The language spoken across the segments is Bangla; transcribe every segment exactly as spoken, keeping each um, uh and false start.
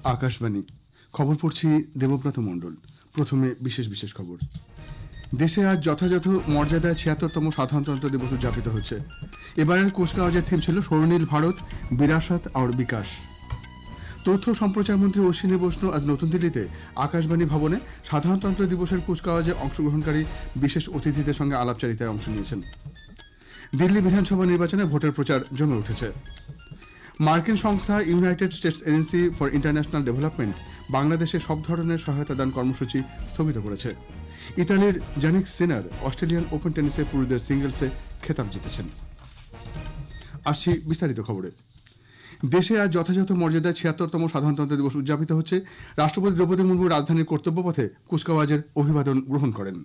আকাশবাণী খবর পড়ছি দেবব্রত মণ্ডল। প্রথমে বিশেষ বিশেষ খবর। দেশে আজ যথাযথ মর্যাদায় ছিয়াত্তরতম সাধারণতন্ত্র দিবস উদযাপিত হচ্ছে। এবারের কুচকাওয়াজের থিম ছিল স্বর্ণীল ভারত, বিরাসত আর বিকাশ। তথ্য সম্প্রচার মন্ত্রী অশ্বিনী বৈষ্ণব আজ নতুন দিল্লিতে আকাশবাণী ভবনে সাধারণতন্ত্র দিবসের কুচকাওয়াজে অংশগ্রহণকারী বিশেষ অতিথিদের সঙ্গে আলাপচারিতায় অংশ নিয়েছেন। দিল্লি বিধানসভা নির্বাচনে ভোটের প্রচার জমে উঠেছে। মার্কিন সংস্থা United States Agency for International Development বাংলাদেশে সব ধরনের সহায়তা দান কর্মসূচি স্থগিত করেছে। ইতালির জানিক সিনার অস্ট্রেলিয়ান ওপেন টেনিসে পুরুষদের সিঙ্গলসে খেতাব জিতেছেন। আসছি বিস্তারিত খবরে। দেশে আজ যথাযথ মর্যাদায় ছিয়াত্তরতম সাধারণতন্ত্র দিবস উদযাপিত হচ্ছে। রাষ্ট্রপতি দ্রৌপদী মুর্মু রাজধানীর কর্তব্যপথে কুচকাওয়াজের অভিবাদন গ্রহণ করেন।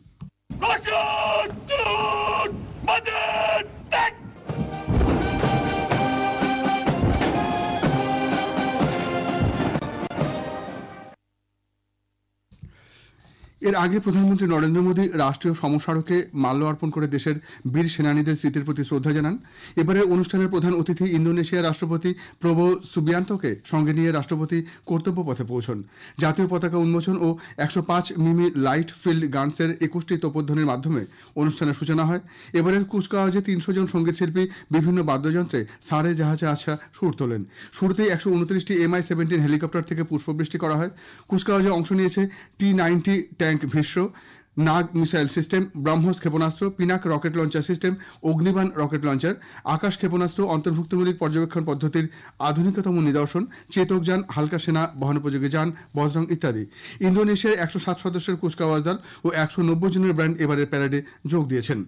এর আগে প্রধানমন্ত্রী নরেন্দ্র মোদী রাষ্ট্রীয় সমসড়কে মাল্য অর্পণ করে দেশের বীর সেনানীদের স্মৃতির প্রতি শ্রদ্ধা জানান। এবারের অনুষ্ঠানের প্রধান অতিথি ইন্দোনেশিয়ার রাষ্ট্রপতি প্রবো সুবিয়ান্তোকে সঙ্গে নিয়ে রাষ্ট্রপতি কর্তব্য পথে পৌঁছন। জাতীয় পতাকা উন্মোচন ও একশো পাঁচ মিমি লাইট ফিল্ড গানসের একুশটি তোপধ্বনির মাধ্যমে অনুষ্ঠানের সূচনা হয়। এবারের কুচকাওয়াজে তিনশো জন সঙ্গীতশিল্পী বিভিন্ন বাদ্যযন্ত্রে সারে জাহাজে আছা সুর তোলেন। শুরুতেই একশো উনত্রিশটি এমআই সেভেন্টিন হেলিকপ্টার থেকে পুষ্পবৃষ্টি করা হয়। কুচকাওয়াজে অংশ নিয়েছে T ninety tank Bhishma, Nag missile system, BrahMos ক্ষেপণাস্ত্র, Pinaka rocket launcher system, Agnibaan rocket launcher, Akash ক্ষেপণাস্ত্র, অন্তর্ভুক্তমূলক পর্যবেক্ষণ পদ্ধতির আধুনিকতম নিদর্শন, চেতক যান, হালকা সেনা বহনোপযোগী যান, বজরং ইত্যাদি। ইন্দোনেশিয়ার একশো সাত সদস্যের কুচকাওয়াজ দল ও একশো নব্বই জনের ব্র্যান্ড এবারের প্যারেডে যোগ দিয়েছেন।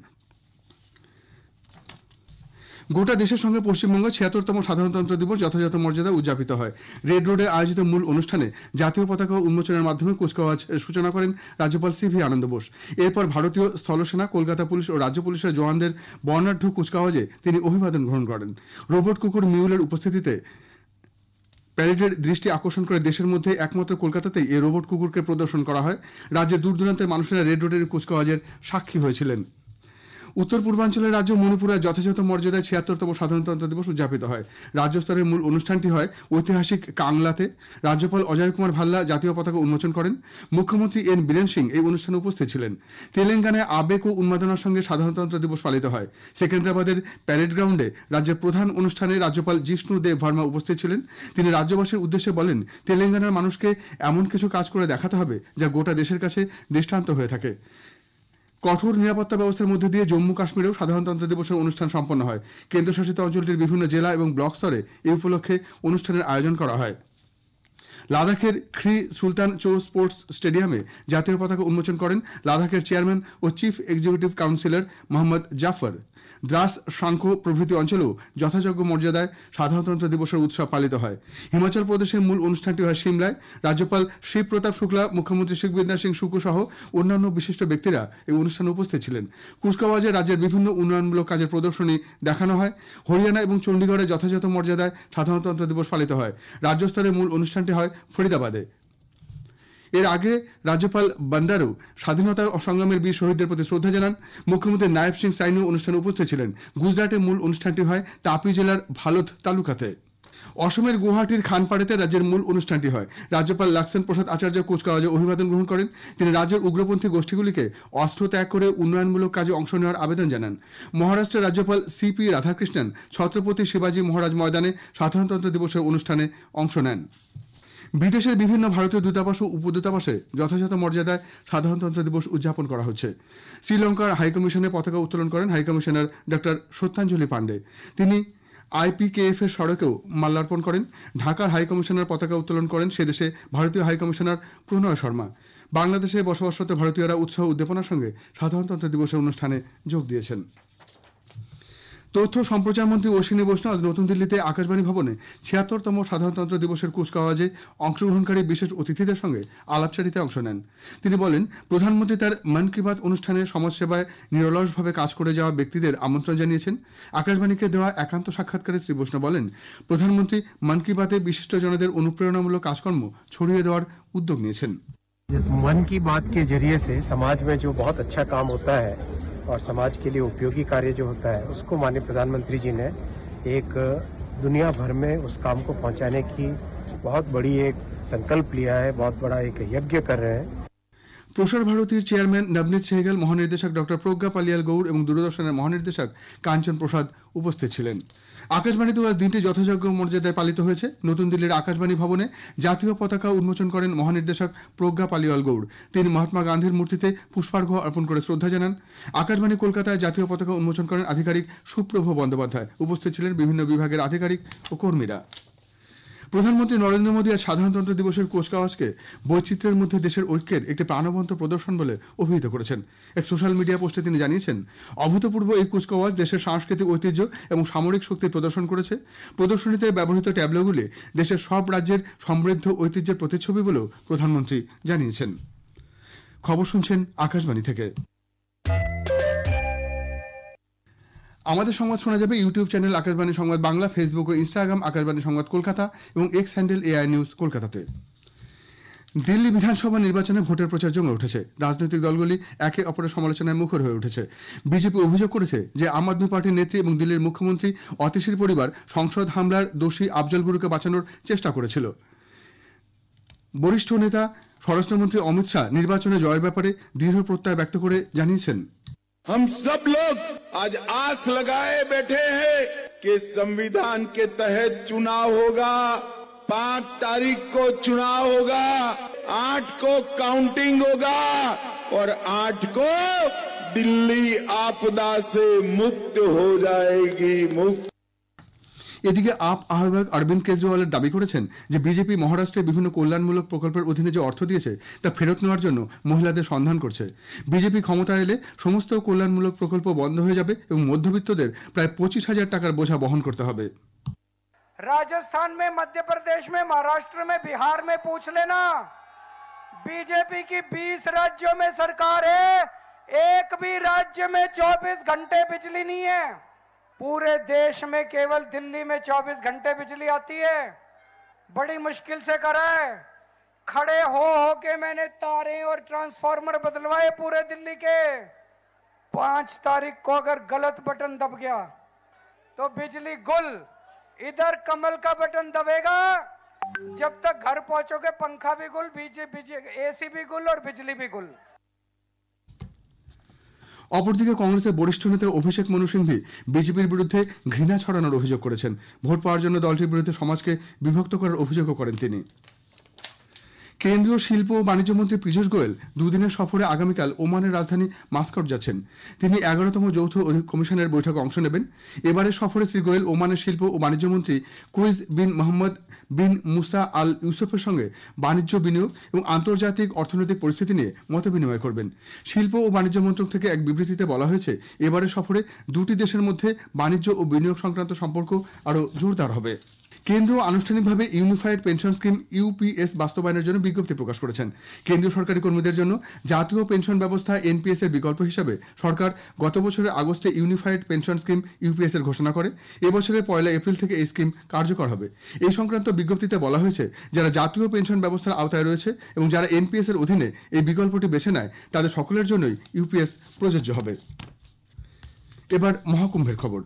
গোটা দেশের সঙ্গে পশ্চিমবঙ্গ ছিয়াত্তরতম সাধারণতন্ত্র দিবস যথাযথ মর্যাদায় উদযাপিত হয়। রেড রোডে আয়োজিত মূল অনুষ্ঠানে জাতীয় পতাকা উন্মোচনের মাধ্যমে কুচকাওয়াজ সূচনা করেন রাজ্যপাল সি ভি আনন্দ বোস। এরপর ভারতীয় স্থলসেনা, কলকাতা পুলিশ ও রাজ্য পুলিশের জওয়ানদের বর্ণাঢ্য কুচকাওয়াজে তিনি অভিবাদন গ্রহণ করেন। রোবট কুকুর মিউলের উপস্থিতিতে প্যারেডের দৃষ্টি আকর্ষণ করে দেশের মধ্যে একমাত্র কলকাতাতেই এই রোবট কুকুরকে প্রদর্শন করা হয়। রাজ্যের দূর দূরান্তের মানুষেরা রেড রোডের কুচকাওয়াজের সাক্ষী হয়েছিলেন। উত্তর পূর্বাঞ্চলের রাজ্য মণিপুরে যথাযথ মর্যাদায় ছিয়াত্তরতম সাধারণতন্ত্র দিবস উদযাপিত হয়। রাজ্য স্তরের মূল অনুষ্ঠানটি হয় ঐতিহাসিক কাংলাতে। রাজ্যপাল অজয় কুমার ভাল্লা জাতীয় পতাকা উন্মোচন করেন। মুখ্যমন্ত্রী এন বীরেন সিং এই অনুষ্ঠানে উপস্থিত ছিলেন। তেলেঙ্গানায় আবেগ ও উন্মাদনার সঙ্গে সাধারণতন্ত্র দিবস পালিত হয়। সেকেন্দ্রাবাদের প্যারেড গ্রাউন্ডে রাজ্যের প্রধান অনুষ্ঠানে রাজ্যপাল জিষ্ণু দেব ভার্মা উপস্থিত ছিলেন। তিনি রাজ্যবাসীর উদ্দেশ্যে বলেন, তেলেঙ্গানার মানুষকে এমন কিছু কাজ করে দেখাতে হবে যা গোটা দেশের কাছে দৃষ্টান্ত হয়ে থাকে। কঠোর নিরাপত্তা ব্যবস্থার মধ্যে দিয়ে জম্মু কাশ্মীরেও সাধারণতন্ত্র দিবসের অনুষ্ঠান সম্পন্ন হয়। কেন্দ্রশাসিত অঞ্চলটির বিভিন্ন জেলা এবং ব্লক স্তরে এই উপলক্ষে অনুষ্ঠানের আয়োজন করা হয়। লাদাখের খ্রি সুলতান চৌ স্পোর্টস স্টেডিয়ামে জাতীয় পতাকা উন্মোচন করেন লাদাখের চেয়ারম্যান ও chief executive councillor Mohammad Jafar. Dras, Sankoo প্রভৃতি অঞ্চলেও যথাযোগ্য মর্যাদায় সাধারণতন্ত্র দিবসের উৎসব পালিত হয়। হিমাচল প্রদেশের মূল অনুষ্ঠানটি হয় সিমলায়। রাজ্যপাল শিব প্রতাপ শুক্লা, মুখ্যমন্ত্রী সুখবিন্দর সিং সুকু সহ অন্যান্য বিশিষ্ট ব্যক্তিরা এই অনুষ্ঠানে উপস্থিত ছিলেন। কুচকাওয়াজে রাজ্যের বিভিন্ন উন্নয়নমূলক কাজের প্রদর্শনী দেখানো হয়। হরিয়ানা এবং চণ্ডীগড়ে যথাযথ মর্যাদায় সাধারণতন্ত্র দিবস পালিত হয়। রাজ্য স্তরের মূল অনুষ্ঠানটি হয় ফরিদাবাদে। এর আগে রাজ্যপাল বান্দারু স্বাধীনতা সংগ্রামের বীর শহীদদের প্রতি শ্রদ্ধা জানান। মুখ্যমন্ত্রী নায়েব সিং সাইনু অনুষ্ঠানে উপস্থিত ছিলেন। গুজরাটের মূল অনুষ্ঠানটি হয় তাপি জেলার ভালোদ তালুকাতে। অসমের গুয়াহাটির খানপাড়াতে রাজ্যের মূল অনুষ্ঠানটি হয়। রাজ্যপাল লাক্সেন প্রসাদ আচার্য কুচকাওয়াজে অভিবাদন গ্রহণ করেন। তিনি রাজ্যের উগ্রপন্থী গোষ্ঠীগুলিকে অস্ত্র ত্যাগ করে উন্নয়নমূলক কাজে অংশ নেওয়ার আবেদন জানান। মহারাষ্ট্রের রাজ্যপাল সি পি রাধাকৃষ্ণন ছত্রপতি শিবাজী মহারাজ ময়দানে সাধারণতন্ত্র দিবসের অনুষ্ঠানে অংশ নেন। বিদেশের বিভিন্ন ভারতীয় দূতাবাস ও উপদূতাবাসে যথাযথ মর্যাদায় সাধারণতন্ত্র দিবস উদযাপন করা হচ্ছে। শ্রীলঙ্কার হাইকমিশনে পতাকা উত্তোলন করেন হাইকমিশনার ডক্টর সত্যাঞ্জলি পাণ্ডে। তিনি আইপিকেএফ এর সড়কেও মাল্যার্পণ করেন। ঢাকার হাইকমিশনার পতাকা উত্তোলন করেন সেদেশে ভারতীয় হাইকমিশনার প্রণয় শর্মা। বাংলাদেশে বসবাসরত ভারতীয়রা উৎসাহ উদ্দীপনার সঙ্গে সাধারণতন্ত্র দিবসের অনুষ্ঠানে যোগ দিয়েছেন। তথ্য সম্প্রচার মন্ত্রী অশ্বিনী বৈষ্ণব আজ নতুন দিল্লিতে আকাশবাণী ভবনে ছিয়াত্তরতম সাধারণতন্ত্র দিবসের কুচকাওয়াজে অংশগ্রহণকারী বিশেষ অতিথিদের সঙ্গে আলাপচারিতায় অংশ নেন। তিনি বলেন, প্রধানমন্ত্রী তার মন কি বাত অনুষ্ঠানে সমাজসেবায় নিরলসভাবে কাজ করে যাওয়া ব্যক্তিদের আমন্ত্রণ জানিয়েছেন। আকাশবাণীকে দেওয়া একান্ত সাক্ষাৎকারে শ্রী বৈষ্ণব বলেন, প্রধানমন্ত্রী মন কি বাতে বিশিষ্টজনদের অনুপ্রেরণামূলক কাজকর্ম ছড়িয়ে দেওয়ার উদ্যোগ নিয়েছেন। मन की बात के जरिए से समाज में जो बहुत अच्छा काम होता है और समाज के लिए उपयोगी कार्य जो होता है उसको माननीय प्रधानमंत्री जी ने एक दुनिया भर में उस काम को पहुंचाने की बहुत बड़ी एक संकल्प लिया है, बहुत बड़ा एक यज्ञ कर रहे हैं। প্রসার ভারতীর চেয়ারম্যান নবনীত সেহগল, মহানির্দেশক ডক্টর প্রজ্ঞা পালিয়াল গৌড় এবং দূরদর্শনের মহানির্দেশক কাঞ্চন প্রসাদ উপস্থিত ছিলেন। আকাশবাণীতে আজ দিনটি যথাযোগ্য মর্যাদায় পালিত হয়েছে। নতুন দিল্লির আকাশবাণী ভবনে জাতীয় পতাকা উন্মোচন করেন মহানির্দেশক প্রজ্ঞা পালিয়াল গৌড়। তিনি মহাত্মা গান্ধীর মূর্তিতে পুষ্পার্ঘ অর্পণ করে শ্রদ্ধা জানান। আকাশবাণী কলকাতায় জাতীয় পতাকা উন্মোচন করেন আধিকারিক সুপ্রভ বন্দ্যোপাধ্যায়। উপস্থিত ছিলেন বিভিন্ন বিভাগের আধিকারিক ও কর্মীরা। প্রধানমন্ত্রী নরেন্দ্র মোদী আজ সাধারণতন্ত্র দিবসের কুচকাওয়াজকে বৈচিত্র্যের মধ্যে দেশের ঐক্যের একটি প্রাণবন্ত প্রদর্শন বলে অভিহিত করেছেন। এক সোশ্যাল মিডিয়া পোস্টে তিনি জানিয়েছেন, অভূতপূর্ব এই কুচকাওয়াজ দেশের সাংস্কৃতিক ঐতিহ্য এবং সামরিক শক্তির প্রদর্শন করেছে। প্রদর্শনীতে ব্যবহৃত ট্যাবলোগুলি দেশের সব রাজ্যের সমৃদ্ধ ঐতিহ্যের প্রতিচ্ছবি বলেও প্রধানমন্ত্রী জানিয়েছেন। খবর শুনছেন আকাশবাণী থেকে। আমাদের সংবাদ শোনা যাবে YouTube channel Akashvani Sangbad Bangla, Facebook ও ইনস্টাগ্রাম আকাশবাণী সংবাদ কলকাতা এবং এক্স হ্যান্ডেল এআই নিউজ কলকাতাতে। দিল্লি বিধানসভা নির্বাচনে ভোটের প্রচার জমে উঠেছে। রাজনৈতিক দলগুলি একে অপরের সমালোচনায় মুখর হয়ে উঠেছে। বিজেপি অভিযোগ করেছে যে আম আদমি পার্টির নেত্রী এবং দিল্লির মুখ্যমন্ত্রী অতীশীর পরিবার সংসদ হামলার দোষী আফজল গুরুকে বাঁচানোর চেষ্টা করেছিল। বরিষ্ঠ নেতা স্বরাষ্ট্রমন্ত্রী অমিত শাহ নির্বাচনে জয়ের ব্যাপারে দৃঢ় প্রত্যয় ব্যক্ত করে জানিয়েছেন, हम सब लोग आज आस लगाए बैठे हैं कि संविधान के तहत चुनाव होगा, पांच तारीख को चुनाव होगा, आठ को काउंटिंग होगा और आठ को दिल्ली आपदा से मुक्त हो जाएगी। मुक्त এদিকে আপ আহ্বায়ক অরবিন্দ কেজরিওয়ালের দাবি করেছেন যে বিজেপি মহারাষ্ট্রের বিভিন্ন কল্যাণমূলক প্রকল্পের অধীনে যে অর্থ দিয়েছে তা ফেরত নেওয়ার জন্য মহিলাদের সন্ধান করছে। বিজেপি ক্ষমতায় এলে সমস্ত কল্যাণমূলক প্রকল্প বন্ধ হয়ে যাবে এবং মধ্যবিত্তদের প্রায় পঁচিশ হাজার টাকার বোঝা বহন করতে হবে। राजस्थान में, मध्य प्रदेश में, महाराष्ट्र में, बिहार में पूछ लेना, बीजेपी की बीस राज्यों में सरकार है, एक भी राज्य में चौबीस घंटे बिजली नहीं है। पूरे देश में केवल दिल्ली में चौबीस घंटे बिजली आती है। बड़ी मुश्किल से करा है, खड़े हो हो के मैंने तारे और ट्रांसफार्मर बदलवाए पूरे दिल्ली के। पांच तारीख को अगर गलत बटन दब गया तो बिजली गुल। इधर कमल का बटन दबेगा, जब तक घर पहुंचोगे पंखा भी गुल, एसी भी गुल और बिजली भी गुल। অপরদিকে কংগ্রেসের বরিষ্ঠ নেতা অভিষেক মনু সিংভি বিজেপির বিরুদ্ধে ঘৃণা ছড়ানোর অভিযোগ করেছেন। ভোট পাওয়ার জন্য দলটির বিরুদ্ধে সমাজকে বিভক্ত করার অভিযোগও করেন তিনি। কেন্দ্রীয় শিল্প ও বাণিজ্য মন্ত্রী পীযূষ গোয়েল দুদিনের সফরে আগামীকাল ওমানের রাজধানী মাস্কট যাচ্ছেন। তিনি এগারোতম যৌথ কমিশনের বৈঠকে অংশ নেবেন। এবারের সফরে শ্রী গোয়েল ওমানের শিল্প ও বাণিজ্য মন্ত্রী কুইজ বিন মোহাম্মদ বিন মুসা আল ইউসুফের সঙ্গে বাণিজ্য, বিনিয়োগ এবং আন্তর্জাতিক অর্থনৈতিক পরিস্থিতি নিয়ে মত বিনিময় করবেন। শিল্প ও বাণিজ্য মন্ত্রক থেকে এক বিবৃতিতে বলা হয়েছে, এবারের সফরে দুটি দেশের মধ্যে বাণিজ্য ও বিনিয়োগ সংক্রান্ত সম্পর্ক আরও জোরদার হবে। কেন্দ্র আনুষ্ঠানিকভাবে ইউনিফাইড পেনশন স্কিম ইউপিএস বাস্তবায়নের জন্য বিজ্ঞপ্তি প্রকাশ করেছেন। কেন্দ্রীয় সরকারি কর্মীদের জন্য জাতীয় পেনশন ব্যবস্থা এনপিএস এর বিকল্প হিসাবে সরকার গত বছরের আগস্টে ইউনিফাইড পেনশন স্কিম ইউপিএস এর ঘোষণা করে। এবছরের পয়লা এপ্রিল থেকে এই স্কিম কার্যকর হবে। এই সংক্রান্ত বিজ্ঞপ্তিতে বলা হয়েছে, যারা জাতীয় পেনশন ব্যবস্থার আওতায় রয়েছে এবং যারা এনপিএস এর অধীনে এই বিকল্পটি বেছে নেয়, তাদের সকলের জন্যই ইউপিএস প্রযোজ্য হবে। এবার মহাকুম্ভের খবর।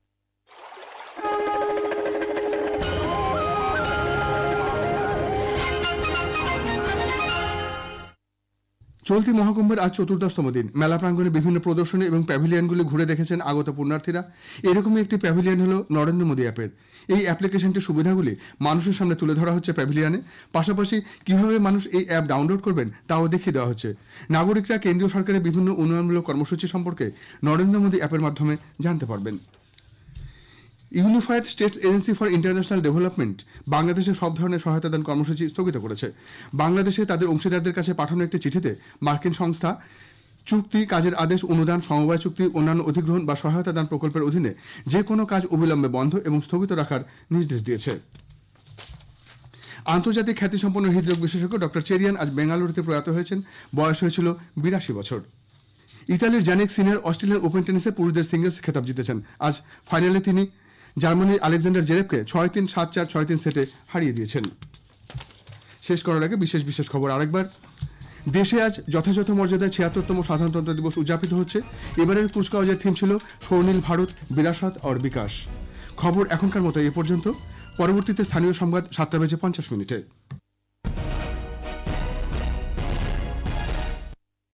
চলতি মহাকুম্ভের আজ চতুর্দশতম দিন। মেলা প্রাঙ্গণে বিভিন্ন প্রদর্শনী এবং প্যাভিলিয়নগুলি ঘুরে দেখেছেন আগত পুণ্যার্থীরা। এরকমই একটি প্যাভিলিয়ন হল নরেন্দ্র মোদী অ্যাপের। এই অ্যাপ্লিকেশনটির সুবিধাগুলি মানুষের সামনে তুলে ধরা হচ্ছে প্যাভিলিয়নে। পাশাপাশি কিভাবে মানুষ এই অ্যাপ ডাউনলোড করবেন তাও দেখিয়ে দেওয়া হচ্ছে। নাগরিকরা কেন্দ্রীয় সরকারের বিভিন্ন উন্নয়নমূলক কর্মসূচি সম্পর্কে নরেন্দ্র মোদী অ্যাপের মাধ্যমে জানতে পারবেন। Unified States Agency for International Development বাংলাদেশে সব ধরনের সহায়তা দান কর্মসূচি স্থগিত করেছে। বাংলাদেশে তাদের অংশীদারদের কাছে পাঠানো একটি চিঠিতে মার্কিন সংস্থা চুক্তি, কাজের আদেশ, অনুদান, সমবায় চুক্তি, অন্যান্য অধিগ্রহণ বা সহায়তা দান প্রকল্পের অধীনে যে কোনো কাজ অবিলম্বে বন্ধ এবং স্থগিত রাখার নির্দেশ দিয়েছে। আন্তর্জাতিক খ্যাতিসম্পন্ন হৃদরোগ বিশেষজ্ঞ ডক্টর চেরিয়ান আজ বেঙ্গালুরুতে প্রয়াত হয়েছেন। বয়স হয়েছিল বিরাশি বছর। ইতালির জানিক সিনিয়র অস্ট্রেলিয়ান ওপেন টেনিসে পুরুষদের সিঙ্গলস খেতাব জিতেছেন। আজ ফাইনালে তিনি জার্মানির আলেকজান্ডার জেরেভকে ছয় তিন, সাত চার, ছয় তিন সেটে হারিয়ে দিয়েছেন। শেষ করার আগে বিশেষ বিশেষ খবর আরেকবার। দেশে আজ যথাযথ মর্যাদায় ছিয়াত্তরতম সাধারণতন্ত্র দিবস উদযাপিত হচ্ছে। এবারের কুচকাওয়াজের থিম ছিল স্বর্ণিল ভারত, বিরাসত আর বিকাশ। খবর এখনকার মতো এ পর্যন্ত। পরবর্তীতে স্থানীয় সংবাদ সাতটা বেজে পঞ্চাশ মিনিটে।